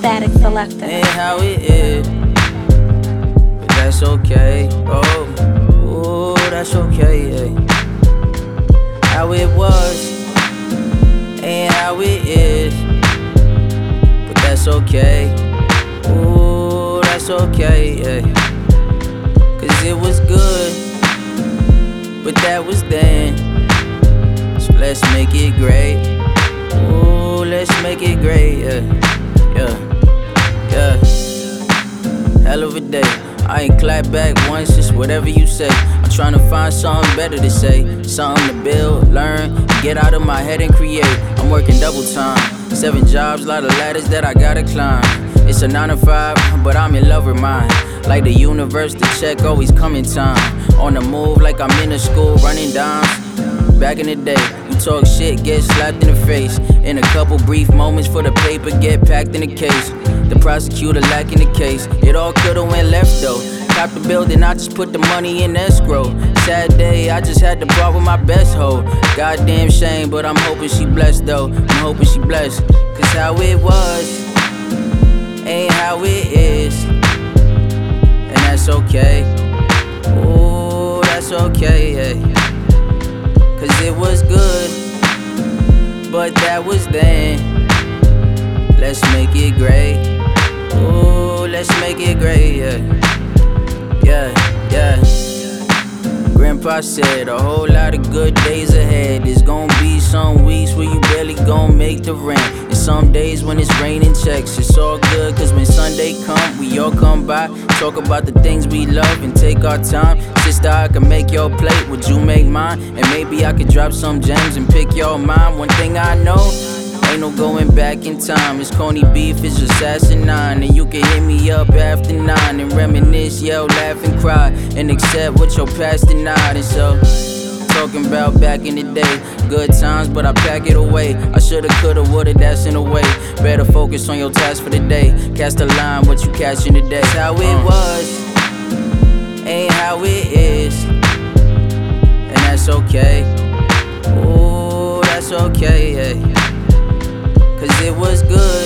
Static Selector. Ain't how it is, but that's okay. Oh, that's okay, yeah. How it was, ain't how it is, but that's okay. Ooh, that's okay, yeah. Cause it was good, but that was then. So let's make it great. Ooh, let's make it great, yeah. Hell of a day. I ain't clap back once, just whatever you say. I'm trying to find something better to say, something to build, learn, get out of my head and create. I'm working double time, 7 jobs, lot of ladders that I gotta climb. It's a 9 to 5, but I'm in love with mine. Like the universe, the check always come in time. On the move like I'm in a school running dimes. Back in the day, you talk shit, get slapped in the face. In a couple brief moments for the paper, get packed in the case. The prosecutor lacking the case. It all could've went left though. Cop the building, I just put the money in escrow. Sad day, I just had to part with my best hoe. Goddamn shame, but I'm hoping she blessed though. I'm hoping she blessed. Cause how it was ain't how it is, and that's okay. Ooh, that's okay, yeah. Cause it was good, but that was then. Let's make it great. Ooh, let's make it great, yeah. Grandpa said a whole lot of good days ahead. There's gonna be some weeks where you barely gonna make the rent, and some days when it's raining checks. It's all good, cause when Sunday come, we all come by, talk about the things we love and take our time. Sister, I can make your plate, would you make mine? And maybe I could drop some gems and pick your mind. One thing I know, ain't no going back in time. It's Coney beef, it's just asinine. And you can hit me up after 9 and reminisce, yell, laugh and cry, and accept what your past denied. And so, talking about back in the day, good times, but I pack it away. I shoulda, coulda, woulda, that's in a way. Better focus on your task for the day. Cast a line, what you catching today. How it was ain't how it is, and that's okay. Ooh, that's okay, yeah. Cause it was good,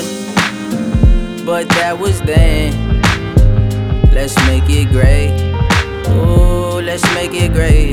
but that was then. Let's make it great. Ooh, let's make it great,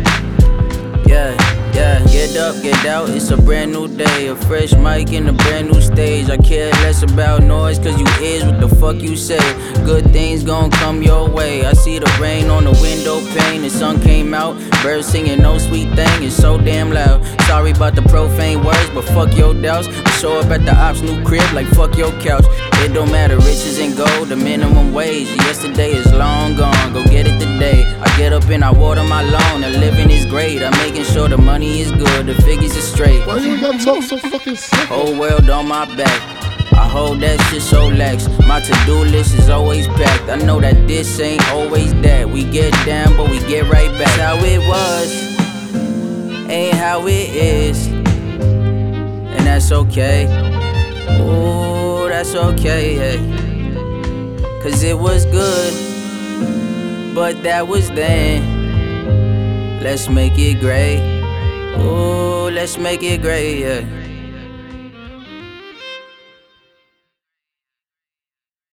yeah. Get up, get out, it's a brand new day. A fresh mic and a brand new stage. I care less about noise, cause you is what the fuck you say. Good things gon' come your way. I see the rain on the window pane, the sun came out. Birds singing no sweet thing, it's so damn loud. Sorry about the profane words, but fuck your doubts. I show up at the ops' new crib like fuck your couch. It don't matter, riches and gold, the minimum wage. Yesterday is long gone, go get it today. I get up and I water my lawn, the living is great. I'm making sure the money is good, the figures are straight. Why you gotta talk so fucking simple? Whole world on my back, I hold that shit so lax. My to-do list is always packed. I know that this ain't always that. We get down, but we get right back. How it was ain't how it is, and that's okay. Ooh, that's okay, yeah. Cause it was good, but that was then. Let's make it great. Ooh, let's make it great, yeah.